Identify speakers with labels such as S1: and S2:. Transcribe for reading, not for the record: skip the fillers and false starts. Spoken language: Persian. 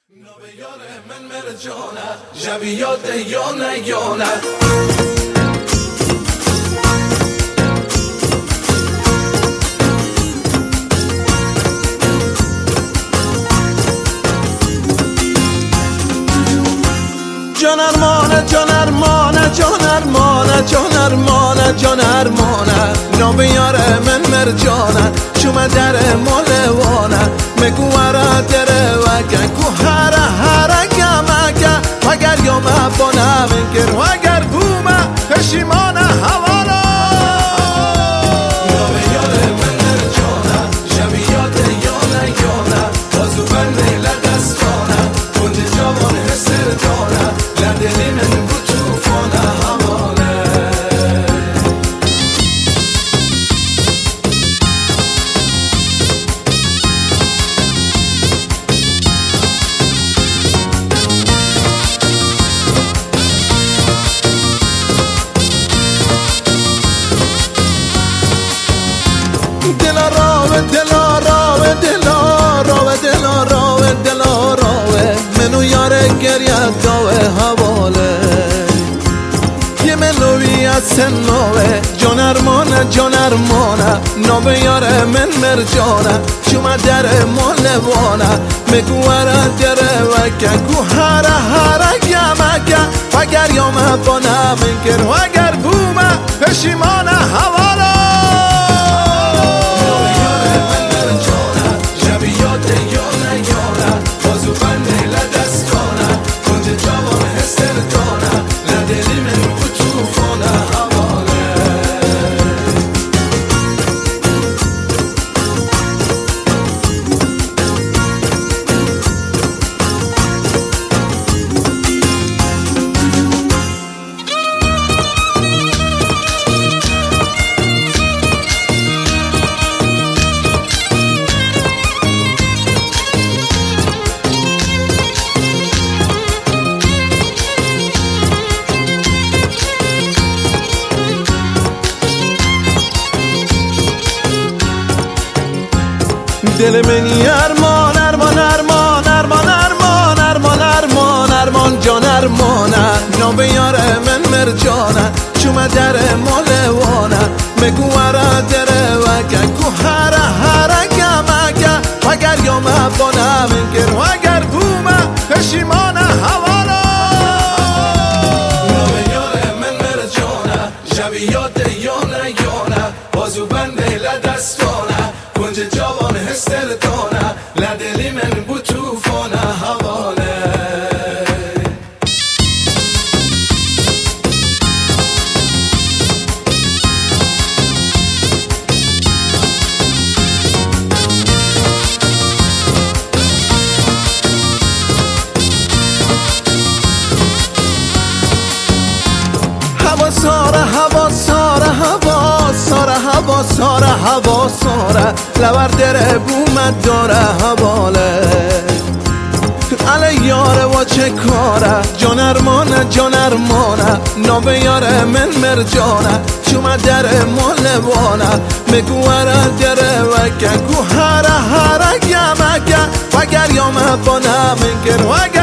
S1: نوبه یار من مرجانه جویات یانه یانه جان ارمانه جان ارمانه جان ارمانه جان ارمانه جان ارمانه نوبه یار من مرجانه شما در مولوانه مگو ورا دره وگه کو هره هره گمگه وگر یا مبانه منگر وگر بومه پشیمانه حوالا نوبه یار من مرجانه جویات یانه یانه بازو بنده لدستانه کنج جوان حسر دانه لدلی من بو توفانه حواله دلا راوه دلا راوه دلا راوه دلا راوه دلا راوه منو یاره گریت داوه حواله یه ملوی از سنوه جان ارمانه جان ارمانه نوبه یاره من مرجانه شما در مولوانه مگو ورا دره وگه گو هره هره گمگه وگر یا مبانه منگر وگر بومه پشیمانه حواله دل منی ارمان ارمان ارمان ارمان ارمان ارمان ارمان ارمان جان ارمانه نوبه یار من مرجانه شما در مولوانه مگو ورا دره وگه کو هره هره گمگه وگر یا مبانه منگر وگر بومه پشیمانه حوالا نوبه یار من مرجانه جویات یانه یانه بازو بنده لدستانه کنج جوان حسر دانه لدلی من بو توفانه حواله هوا ساره هوا ساره هوا ساره هوا ساره هوا ساره لبر دره بومت داره حواله علی یاره و چه کاره جان ارمانه جان ارمانه نوبه یاره من مرجانه شما در مولوانه مگو ورا دره وگه گو هره هره گمگه وگر یا مبانه منگر وگر